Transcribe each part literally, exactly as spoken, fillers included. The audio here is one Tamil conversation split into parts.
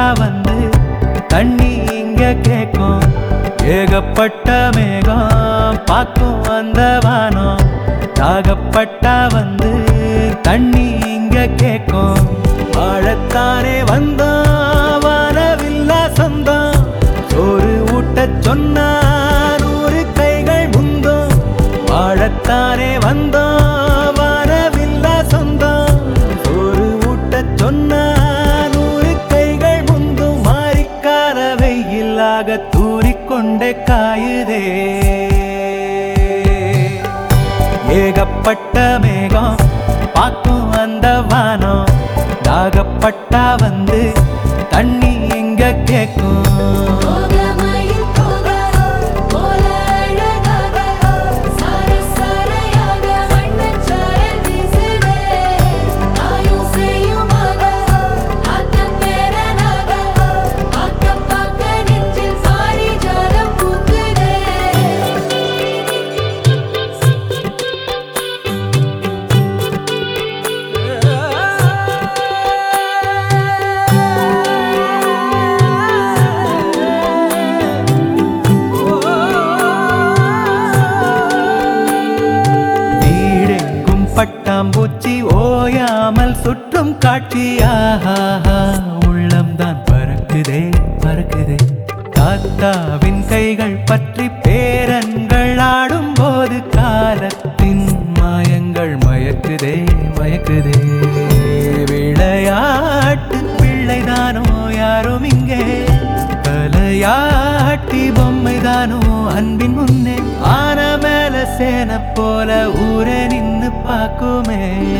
வந்து தண்ணி இங்க கேக்கும். ஏகப்பட்ட மேகம் பாக்கும் அந்த வானம். தாகப்பட்டா வந்து தண்ணி இங்க கேக்கும். வாழத்தானே வந்தோம் வானவில்லா சொந்தம். சோறு ஊட்டச் சொன்னா நூறு கைகள் முந்தும். வாழத்தானே வந்தோம் வானவில்லா சொந்தம். சோறு ஊட்டச் சொன்னா நூறு கைகள் முந்தும். மாறிக்கால வெயிலாக தூறிக்கொண்டே காயுதே. ஏகப்பட்ட மேகம் பாக்கும் அந்த வானம். தாகப்பட்டா வந்து தண்ணி இங்க கேக்கும். பட்டாம்பூச்சி ஓயாமல் சுற்றும் காட்சி. ஆஹா உள்ளம்தான் பறக்குதே பறக்குதே. தாத்தாவின் கைகள் பற்றி பேரன்கள் ஆடும் போது காலத்தின் மாயங்கள் மயக்குதே மயக்குதே. விளையாட்டு பிள்ளைதானோ யாரும் இங்கே. தலையாட்டி பொம்மைதானோ அன்பின் முன்னே. ஆன மேல சேன போல ஊரே நின்னு பாக்குமே.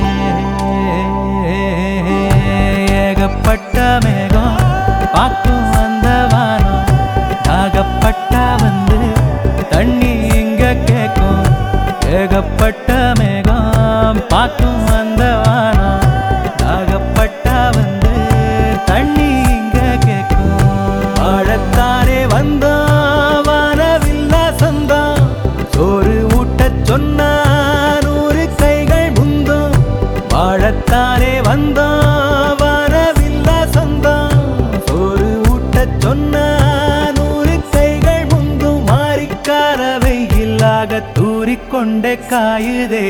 ஏகப்பட்ட மேகம் பாக்கும் அந்த வானம். தாகப்பட்டா வந்து தண்ணி இங்க கேக்கும். ஏகப்பட்ட மேகம் பாக்கும் அந்த வானம். தாகப்பட்டா வந்து தண்ணி இங்க கேக்கும். வாழத்தானே வந்தோம் வானவில்லா சொந்தம். சோறு ஊட்டச் சொன்னா நூறு கைகள் முந்தும். வாழத்தானே வந்தோம் வானவில்லா சொந்தம். சோறு ஊட்டச் சொன்னா நூறு கைகள் முந்தும். மாறிக்கால வெயிலாக தூறிக்கொண்டே காயுதே.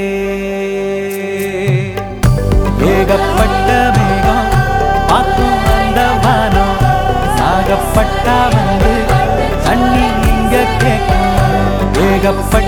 ஏகப்பட்ட மேகம் பாக்கும் அந்த வானம். தாகப்பட்டா வந்து தண்ணி இங்க கேக்கும். ஏகப்பட்ட